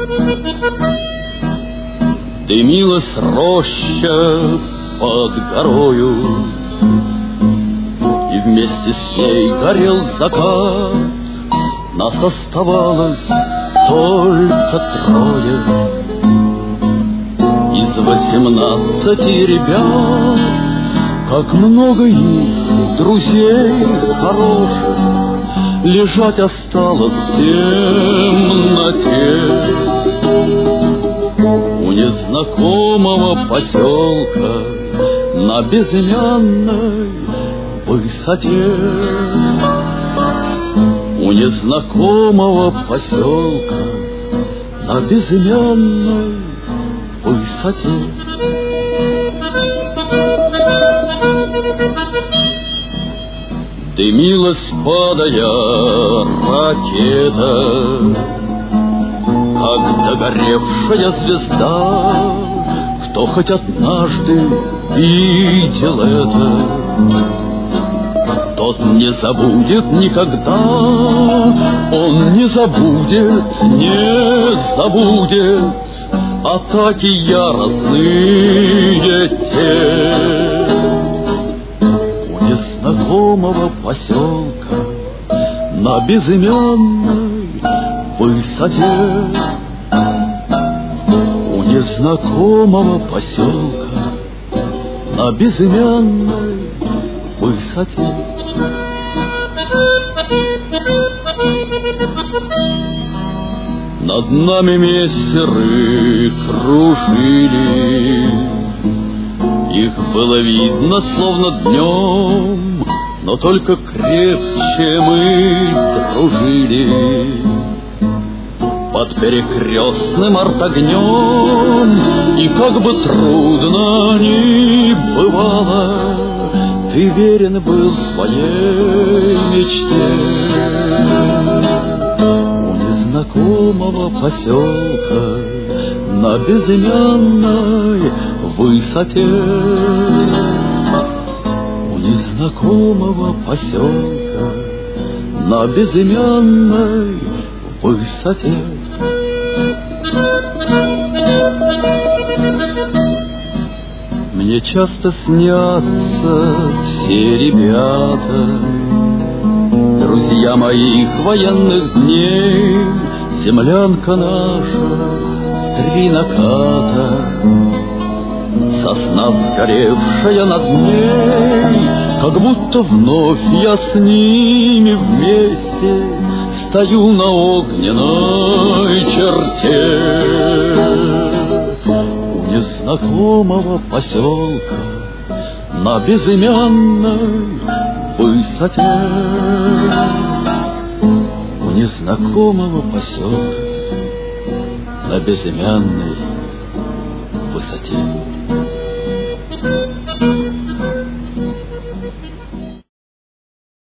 Дымилась роща под горою, и вместе с ней горел закат. Нас оставалось только трое из 18 ребят. Как много их, друзей хороших, лежать осталось в темноте. У незнакомого поселка на безымянной высоте. У незнакомого поселка на безымянной высоте. Дымилась, падая, ракета, как догоревшая звезда. Кто хоть однажды видел это, тот не забудет никогда. Он не забудет, не забудет атаки яростные те. У незнакомого поселка на безымянной высоте. У незнакомого поселка на безымянной высоте. Над нами мессеры кружили, их было видно словно днем, но только крепче мы дружили. Под перекрестным артогнем, и как бы трудно ни бывало, ты верен был своей мечте. У незнакомого поселка на безымянной высоте. У незнакомого поселка на безымянной высоте. Мне часто снятся все ребята, друзья моих военных дней. Землянка наша в 3 наката, сосна сгоревшая над ней. Как будто вновь я с ними вместе стою на огненной черте. У незнакомого поселка на безымянной высоте. У незнакомого поселка на безымянной